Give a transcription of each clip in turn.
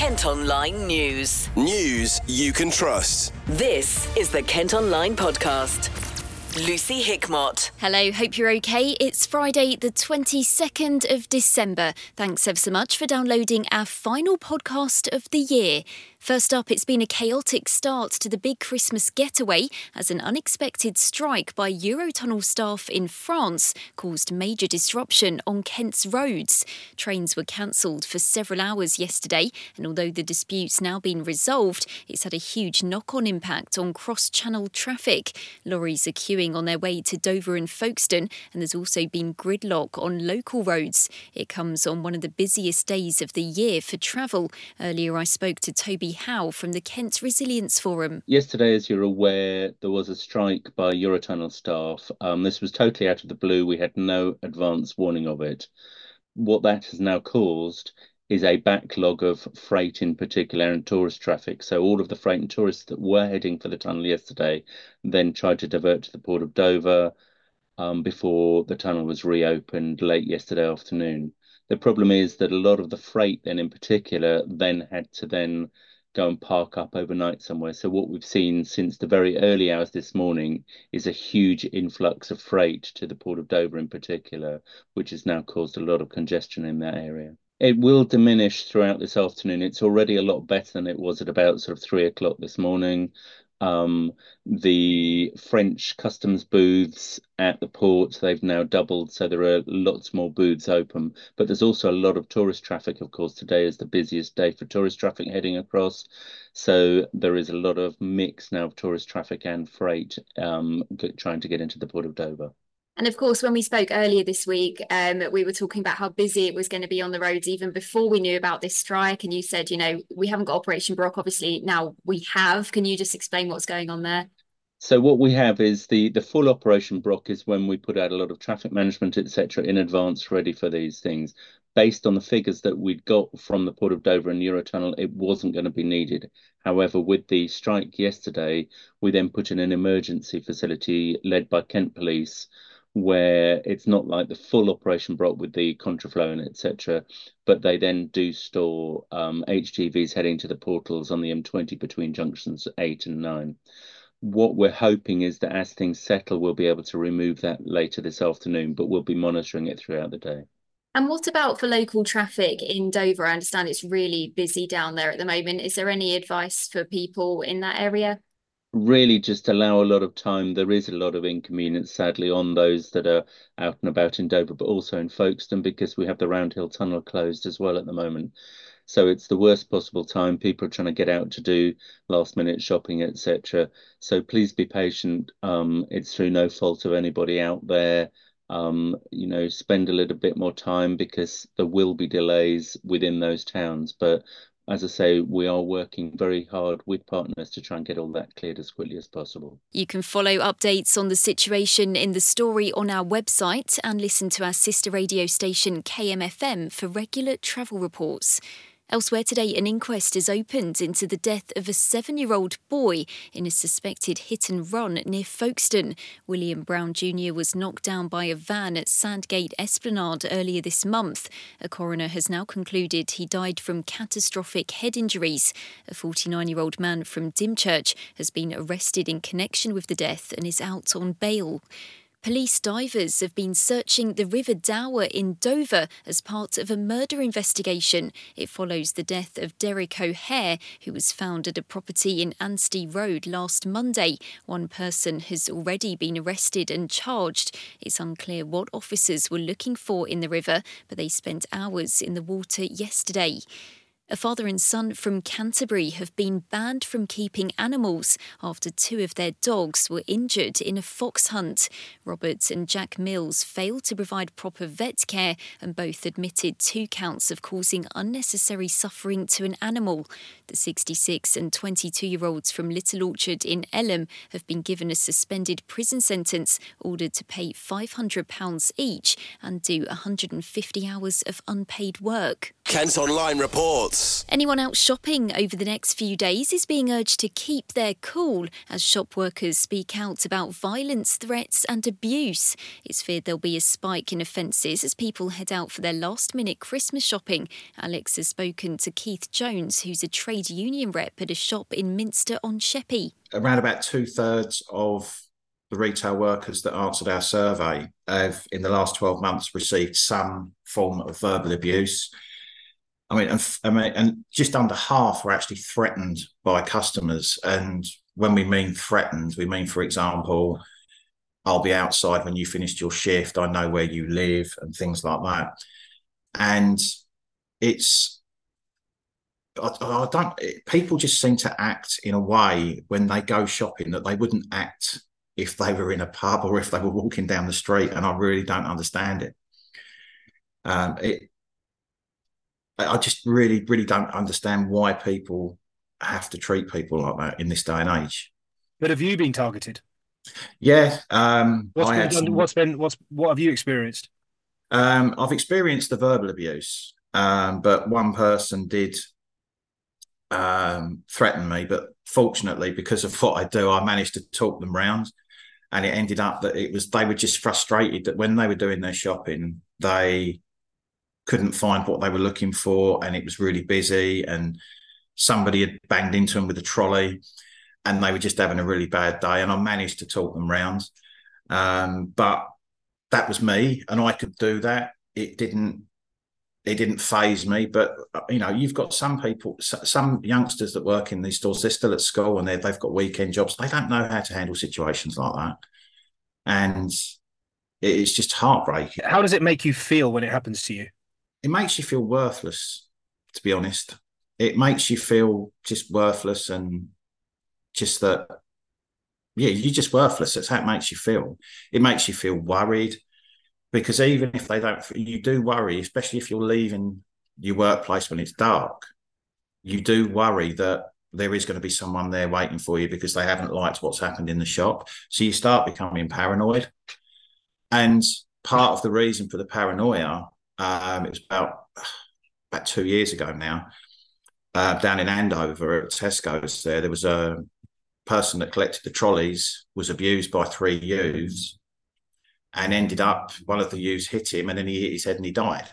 Kent Online News. News you can trust. This is the Kent Online Podcast. Lucy Hickmott. Hello, hope you're okay. It's Friday the 22nd of December. Thanks ever so much for downloading our final podcast of the year. First up, it's been a chaotic start to the big Christmas getaway as an unexpected strike by Eurotunnel staff in France caused major disruption on Kent's roads. Trains were cancelled for several hours yesterday, and although the dispute's now been resolved, it's had a huge knock-on impact on cross-channel traffic. Lorries are queuing on their way to Dover and Folkestone, and there's also been gridlock on local roads. It comes on one of the busiest days of the year for travel. Earlier I spoke to Toby Howe from the Kent Resilience Forum. Yesterday, as you're aware, there was a strike by Eurotunnel staff. This was totally out of the blue. We had no advance warning of it. What that has now caused is a backlog of freight in particular and tourist traffic. So all of the freight and tourists that were heading for the tunnel yesterday then tried to divert to the port of Dover before the tunnel was reopened late yesterday afternoon. The problem is that a lot of the freight then in particular then had to then go and park up overnight somewhere. So what we've seen since the very early hours this morning is a huge influx of freight to the port of Dover in particular, which has now caused a lot of congestion in that area. It will diminish throughout this afternoon. It's already a lot better than it was at about sort of 3 o'clock this morning. The French customs booths at the port, they've now doubled, so there are lots more booths open. But there's also a lot of tourist traffic, of course. Today is the busiest day for tourist traffic heading across. So there is a lot of mix now of tourist traffic and freight trying to get into the port of Dover. And of course, when we spoke earlier this week, we were talking about how busy it was going to be on the roads even before we knew about this strike. And you said, we haven't got Operation Brock. Obviously, now we have. Can you just explain what's going on there? So what we have is the full Operation Brock is when we put out a lot of traffic management, etc., in advance, ready for these things. Based on the figures that we'd got from the Port of Dover and Eurotunnel, it wasn't going to be needed. However, with the strike yesterday, we then put in an emergency facility led by Kent Police, where it's not like the full Operation Brock with the contraflow and etc., but they then do store HGVs heading to the portals on the M20 between junctions 8 and 9. What we're hoping is that as things settle, we'll be able to remove that later this afternoon, but we'll be monitoring it throughout the day. And what about for local traffic in Dover? I understand it's really busy down there at the moment. Is there any advice for people in that area? Really just allow a lot of time. There is a lot of inconvenience, sadly, on those that are out and about in Dover, but also in Folkestone, because we have the Roundhill Tunnel closed as well at the moment. So it's the worst possible time. People are trying to get out to do last minute shopping, etc. So please be patient. It's through no fault of anybody out there. Spend a little bit more time because there will be delays within those towns. But as I say, we are working very hard with partners to try and get all that cleared as quickly as possible. You can follow updates on the situation in the story on our website and listen to our sister radio station KMFM for regular travel reports. Elsewhere today, an inquest is opened into the death of a 7-year-old boy in a suspected hit and run near Folkestone. William Brown Jr. was knocked down by a van at Sandgate Esplanade earlier this month. A coroner has now concluded he died from catastrophic head injuries. A 49-year-old man from Dymchurch has been arrested in connection with the death and is out on bail. Police divers have been searching the River Dower in Dover as part of a murder investigation. It follows the death of Derek O'Hare, who was found at a property in Anstey Road last Monday. One person has already been arrested and charged. It's unclear what officers were looking for in the river, but they spent hours in the water yesterday. A father and son from Canterbury have been banned from keeping animals after 2 of their dogs were injured in a fox hunt. Robert and Jack Mills failed to provide proper vet care and both admitted 2 counts of causing unnecessary suffering to an animal. The 66 and 22-year-olds from Little Orchard in Elham have been given a suspended prison sentence, ordered to pay £500 each and do 150 hours of unpaid work. Kent Online reports. Trusts. Anyone out shopping over the next few days is being urged to keep their cool as shop workers speak out about violence, threats and abuse. It's feared there'll be a spike in offences as people head out for their last-minute Christmas shopping. Alex has spoken to Keith Jones, who's a trade union rep at a shop in Minster-on-Sheppey. Around about 2/3 of the retail workers that answered our survey have, in the last 12 months, received some form of verbal abuse. And just under half were actually threatened by customers. And when we mean threatened, we mean, for example, I'll be outside when you finished your shift, I know where you live, and things like that. And people just seem to act in a way when they go shopping that they wouldn't act if they were in a pub or if they were walking down the street, and I really don't understand it. I just really, really don't understand why people have to treat people like that in this day and age. But have you been targeted? Yeah. What have you experienced? I've experienced the verbal abuse, but one person did threaten me. But fortunately, because of what I do, I managed to talk them round. And it ended up that they were just frustrated that when they were doing their shopping, they couldn't find what they were looking for, and it was really busy, and somebody had banged into them with a trolley, and they were just having a really bad day. And I managed to talk them round. But that was me, and I could do that. It didn't faze me. But you've got some people, some youngsters that work in these stores, they're still at school and they've got weekend jobs. They don't know how to handle situations like that, and it's just heartbreaking. How does it make you feel when it happens to you? It makes you feel worthless, to be honest. It makes you feel just worthless, and just that, you're just worthless. That's how it makes you feel. It makes you feel worried, because even if they don't, you do worry, especially if you're leaving your workplace when it's dark. You do worry that there is going to be someone there waiting for you because they haven't liked what's happened in the shop. So you start becoming paranoid. And part of the reason for the paranoia, it was about 2 years ago now, down in Andover at Tesco's. There was a person that collected the trolleys, was abused by 3 youths, and ended up, one of the youths hit him, and then he hit his head and he died.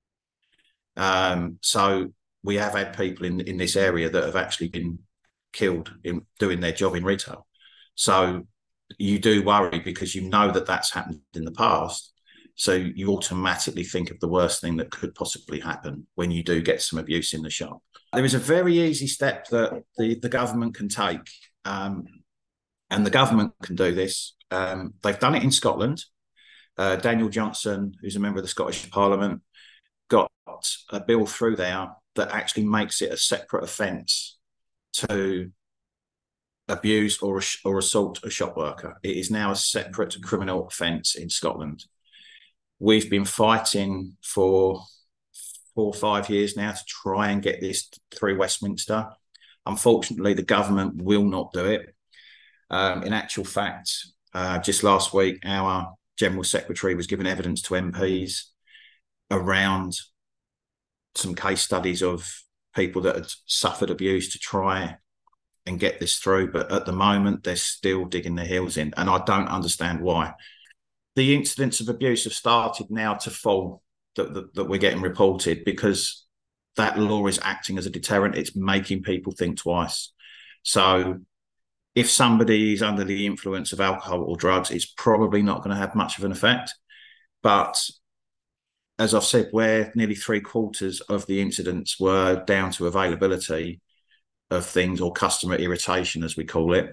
So we have had people in this area that have actually been killed in doing their job in retail. So you do worry, because you know that that's happened in the past. So you automatically think of the worst thing that could possibly happen when you do get some abuse in the shop. There is a very easy step that the government can take, and the government can do this. They've done it in Scotland. Daniel Johnson, who's a member of the Scottish Parliament, got a bill through there that actually makes it a separate offence to abuse or assault a shop worker. It is now a separate criminal offence in Scotland. We've been fighting for 4 or 5 years now to try and get this through Westminster. Unfortunately, the government will not do it. In actual fact, just last week, our General Secretary was giving evidence to MPs around some case studies of people that had suffered abuse to try and get this through. But at the moment, they're still digging their heels in, and I don't understand why. The incidents of abuse have started now to fall, that we're getting reported, because that law is acting as a deterrent. It's making people think twice. So if somebody is under the influence of alcohol or drugs, it's probably not going to have much of an effect. But as I've said, where nearly 3/4 of the incidents were down to availability of things, or customer irritation, as we call it,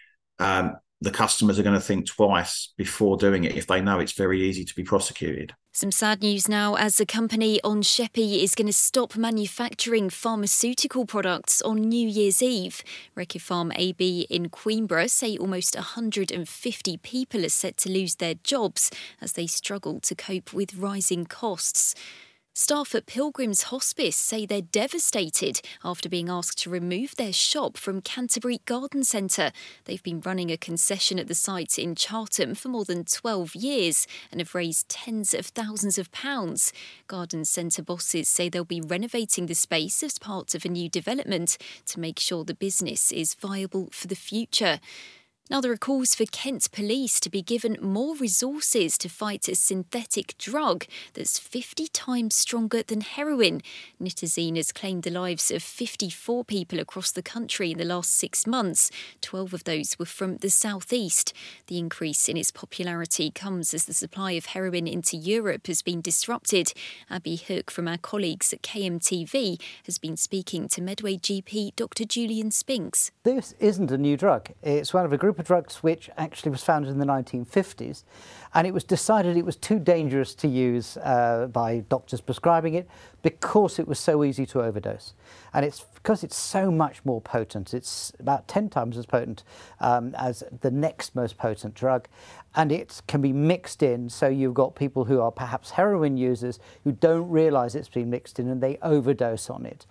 the customers are going to think twice before doing it if they know it's very easy to be prosecuted. Some sad news now, as a company on Sheppey is going to stop manufacturing pharmaceutical products on New Year's Eve. Reckifarm AB in Queenborough say almost 150 people are set to lose their jobs as they struggle to cope with rising costs. Staff at Pilgrim's Hospice say they're devastated after being asked to remove their shop from Canterbury Garden Centre. They've been running a concession at the site in Chartham for more than 12 years and have raised tens of thousands of pounds. Garden Centre bosses say they'll be renovating the space as part of a new development to make sure the business is viable for the future. Now, there are calls for Kent Police to be given more resources to fight a synthetic drug that's 50 times stronger than heroin. Nitazene has claimed the lives of 54 people across the country in the last 6 months. 12 of those were from the southeast. The increase in its popularity comes as the supply of heroin into Europe has been disrupted. Abby Hook from our colleagues at KMTV has been speaking to Medway GP Dr. Julian Spinks. This isn't a new drug. It's one of a group of drugs which actually was founded in the 1950s, and it was decided it was too dangerous to use by doctors prescribing it because it was so easy to overdose. And it's because it's so much more potent. It's about 10 times as potent as the next most potent drug, and it can be mixed in, so you've got people who are perhaps heroin users who don't realise it's been mixed in and they overdose on it.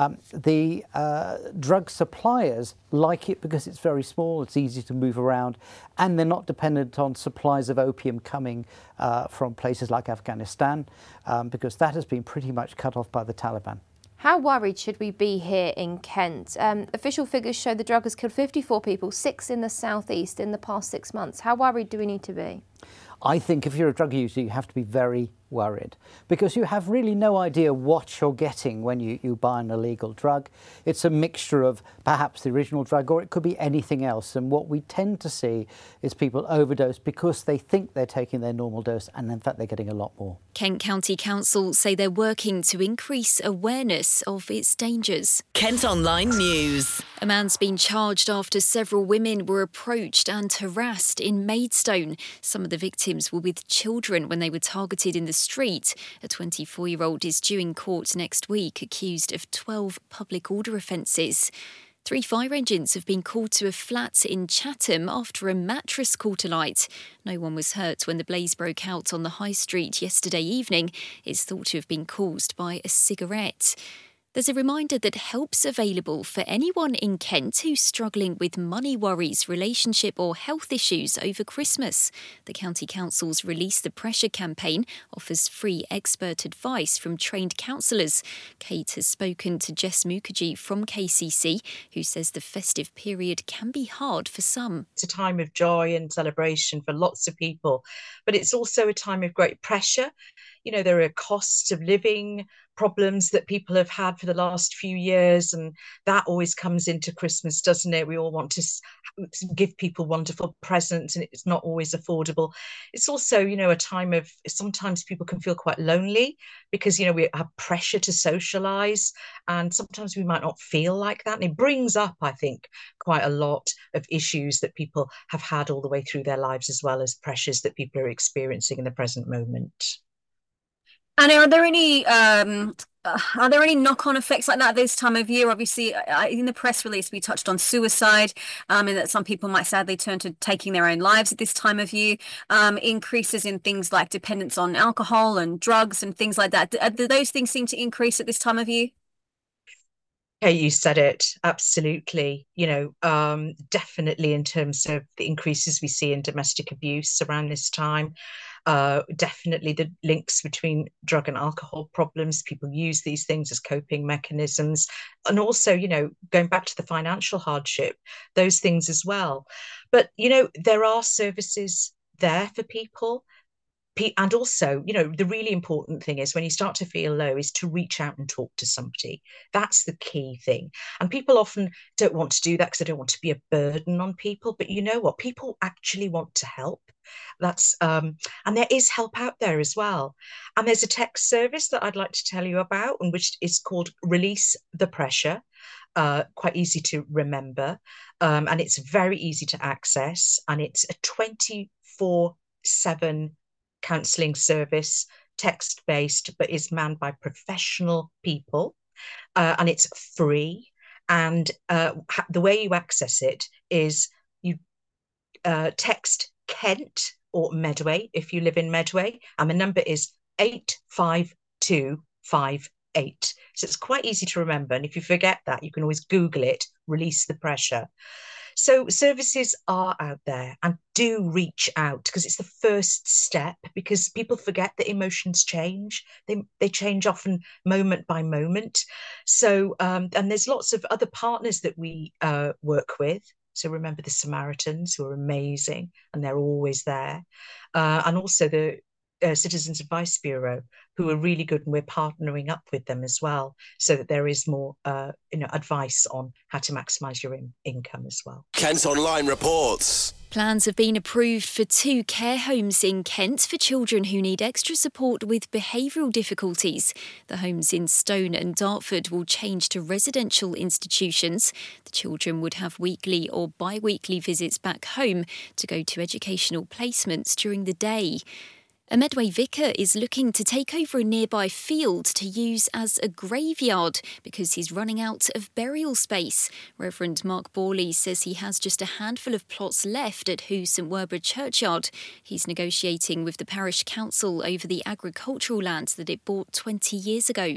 The drug suppliers like it because it's very small, it's easy to move around, and they're not dependent on supplies of opium coming from places like Afghanistan, because that has been pretty much cut off by the Taliban. How worried should we be here in Kent? Official figures show the drug has killed 54 people, 6 in the southeast in the past 6 months. How worried do we need to be? I think if you're a drug user, you have to be very worried because you have really no idea what you're getting when you buy an illegal drug. It's a mixture of perhaps the original drug, or it could be anything else. And what we tend to see is people overdose because they think they're taking their normal dose, and in fact they're getting a lot more. Kent County Council say they're working to increase awareness of its dangers. Kent Online News. A man's been charged after several women were approached and harassed in Maidstone. Some of the victims were with children when they were targeted in the street. A 24-year-old is due in court next week, accused of 12 public order offences. 3 fire engines have been called to a flat in Chatham after a mattress caught alight. No one was hurt when the blaze broke out on the high street yesterday evening. It's thought to have been caused by a cigarette. There's a reminder that help's available for anyone in Kent who's struggling with money worries, relationship or health issues over Christmas. The County Council's Release the Pressure campaign offers free expert advice from trained counsellors. Kate has spoken to Jess Mukherjee from KCC, who says the festive period can be hard for some. It's a time of joy and celebration for lots of people, but it's also a time of great pressure. You know, there are costs of living, problems that people have had for the last few years, and that always comes into Christmas, doesn't it? We all want to give people wonderful presents, and it's not always affordable. It's also, you know, a time of, sometimes people can feel quite lonely because, you know, we have pressure to socialise, and sometimes we might not feel like that. And it brings up, I think, quite a lot of issues that people have had all the way through their lives, as well as pressures that people are experiencing in the present moment. And are there any knock-on effects like that this time of year? Obviously, in the press release, we touched on suicide, and that some people might sadly turn to taking their own lives at this time of year. Increases in things like dependence on alcohol and drugs and things like that. Do those things seem to increase at this time of year? Okay, you said it, absolutely. You know, definitely in terms of the increases we see in domestic abuse around this time. Definitely the links between drug and alcohol problems. People use these things as coping mechanisms. And also, you know, going back to the financial hardship, those things as well. But, you know, there are services there for people. And also, you know, the really important thing is when you start to feel low is to reach out and talk to somebody. That's the key thing. And people often don't want to do that because they don't want to be a burden on people. But you know what? People actually want to help. That's and there is help out there as well. And there's a text service that I'd like to tell you about, and which is called Release the Pressure. Quite easy to remember. And it's very easy to access. And it's a 24/7 counselling service, text-based, but is manned by professional people, and it's free. And the way you access it is you text Kent or Medway if you live in Medway, and the number is 852 888. So it's quite easy to remember. And if you forget that, you can always Google it, Release the Pressure. So services are out there, and do reach out, because it's the first step, because people forget that emotions change. They change often moment by moment. So, and there's lots of other partners that we work with. So remember the Samaritans, who are amazing, and they're always there. And also the Citizens Advice Bureau, who are really good, and we're partnering up with them as well, so that there is more advice on how to maximise your income as well. Kent Online reports. Plans have been approved for 2 care homes in Kent for children who need extra support with behavioural difficulties. The homes in Stone and Dartford will change to residential institutions. The children would have weekly or bi-weekly visits back home to go to educational placements during the day. A Medway vicar is looking to take over a nearby field to use as a graveyard because he's running out of burial space. Reverend Mark Borley says he has just a handful of plots left at Who St Werburgh Churchyard. He's negotiating with the parish council over the agricultural land that it bought 20 years ago.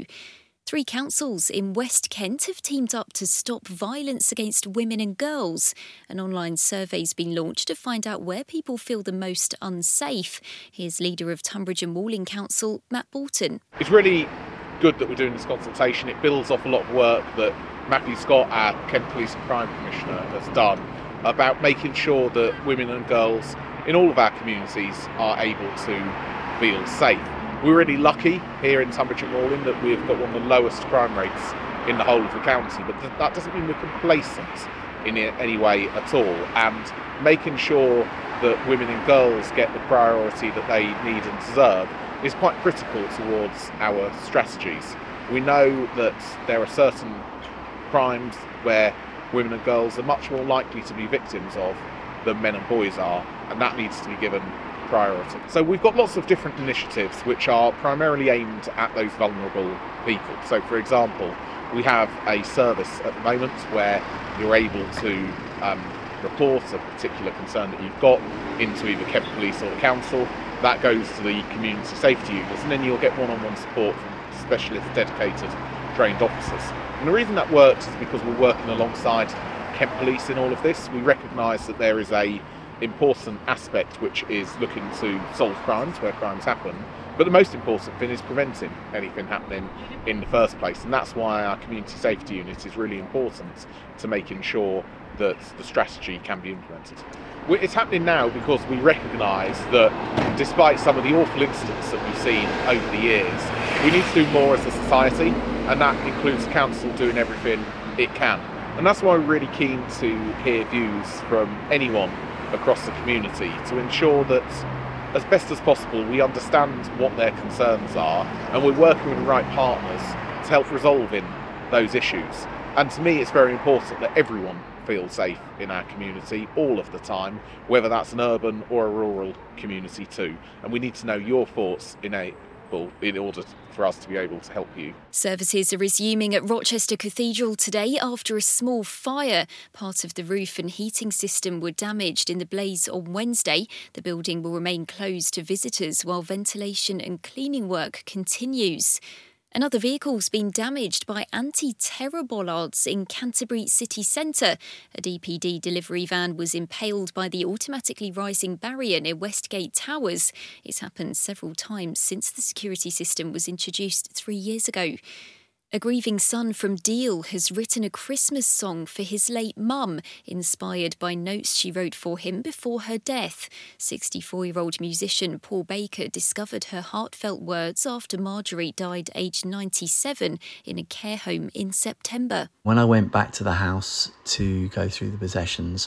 3 councils in West Kent have teamed up to stop violence against women and girls. An online survey's been launched to find out where people feel the most unsafe. Here's leader of Tunbridge and Walling Council, Matt Bolton. It's really good that we're doing this consultation. It builds off a lot of work that Matthew Scott, our Kent Police and Crime Commissioner, has done about making sure that women and girls in all of our communities are able to feel safe. We're really lucky here in Tunbridge and Walling that we've got one of the lowest crime rates in the whole of the county, but that doesn't mean we're complacent in any way at all. And making sure that women and girls get the priority that they need and deserve is quite critical towards our strategies. We know that there are certain crimes where women and girls are much more likely to be victims of than men and boys are, and that needs to be given priority. So we've got lots of different initiatives which are primarily aimed at those vulnerable people. So for example, we have a service at the moment where you're able to report a particular concern that you've got into either Kent Police or the council. That goes to the community safety units, and then you'll get one-on-one support from specialist, dedicated, trained officers. And the reason that works is because we're working alongside Kent Police in all of this. We recognise that there is a important aspect which is looking to solve crimes where crimes happen, but the most important thing is preventing anything happening in the first place, and that's why our community safety unit is really important to making sure that the strategy can be implemented. It's happening now because we recognise that despite some of the awful incidents that we've seen over the years, we need to do more as a society, and that includes the council doing everything it can. And that's why we're really keen to hear views from anyone across the community to ensure that as best as possible we understand what their concerns are, and we're working with the right partners to help resolving those issues. And to me it's very important that everyone feels safe in our community all of the time, whether that's an urban or a rural community too. And we need to know your thoughts in order for us to be able to help you. Services are resuming at Rochester Cathedral today after a small fire. Part of the roof and heating system were damaged in the blaze on Wednesday. The building will remain closed to visitors while ventilation and cleaning work continues. Another vehicle's been damaged by anti-terror bollards in Canterbury city centre. A DPD delivery van was impaled by the automatically rising barrier near Westgate Towers. It's happened several times since the security system was introduced 3 years ago. A grieving son from Deal has written a Christmas song for his late mum, inspired by notes she wrote for him before her death. 64-year-old musician Paul Baker discovered her heartfelt words after Marjorie died aged 97 in a care home in September. When I went back to the house to go through the possessions,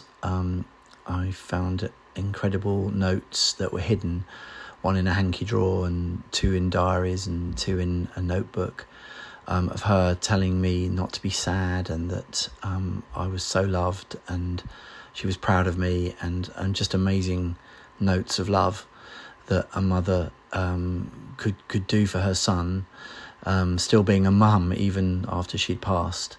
I found incredible notes that were hidden, one in a hanky drawer and 2 in diaries and 2 in a notebook. Of her telling me not to be sad and that I was so loved and she was proud of me, and just amazing notes of love that a mother could do for her son, still being a mum even after she'd passed.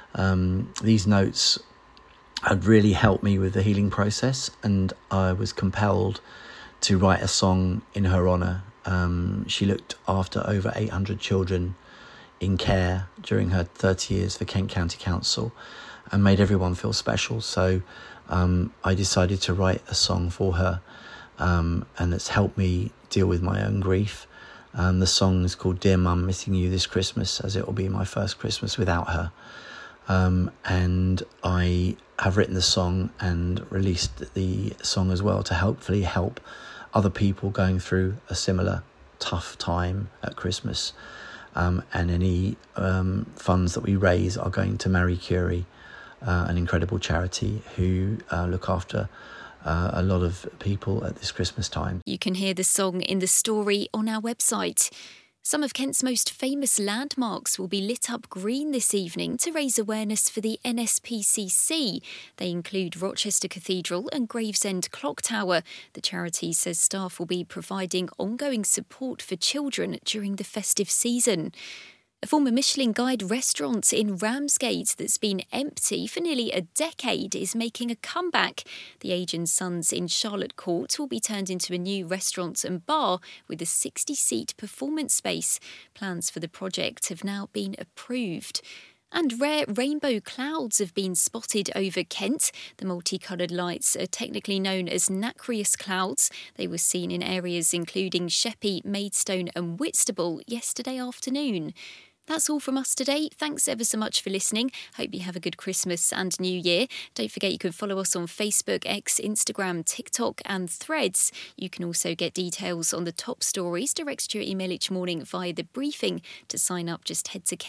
These notes had really helped me with the healing process, and I was compelled to write a song in her honour. She looked after over 800 children in care during her 30 years for Kent County Council and made everyone feel special. So I decided to write a song for her, and it's helped me deal with my own grief. The song is called Dear Mum, Missing You This Christmas, as it will be my first Christmas without her. And I have written the song and released the song as well to hopefully help other people going through a similar tough time at Christmas. And any funds that we raise are going to Marie Curie, an incredible charity who look after a lot of people at this Christmas time. You can hear the song in the story on our website. Some of Kent's most famous landmarks will be lit up green this evening to raise awareness for the NSPCC. They include Rochester Cathedral and Gravesend Clock Tower. The charity says staff will be providing ongoing support for children during the festive season. A former Michelin Guide restaurant in Ramsgate that's been empty for nearly a decade is making a comeback. The Age & Sons in Charlotte Court will be turned into a new restaurant and bar with a 60-seat performance space. Plans for the project have now been approved. And rare rainbow clouds have been spotted over Kent. The multicoloured lights are technically known as nacreous clouds. They were seen in areas including Sheppey, Maidstone and Whitstable yesterday afternoon. That's all from us today. Thanks ever so much for listening. Hope you have a good Christmas and New Year. Don't forget you can follow us on Facebook, X, Instagram, TikTok and Threads. You can also get details on the top stories direct to your email each morning via the briefing. To sign up, just head to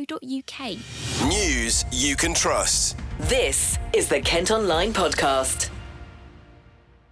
kentonline.co.uk. News you can trust. This is the Kent Online Podcast.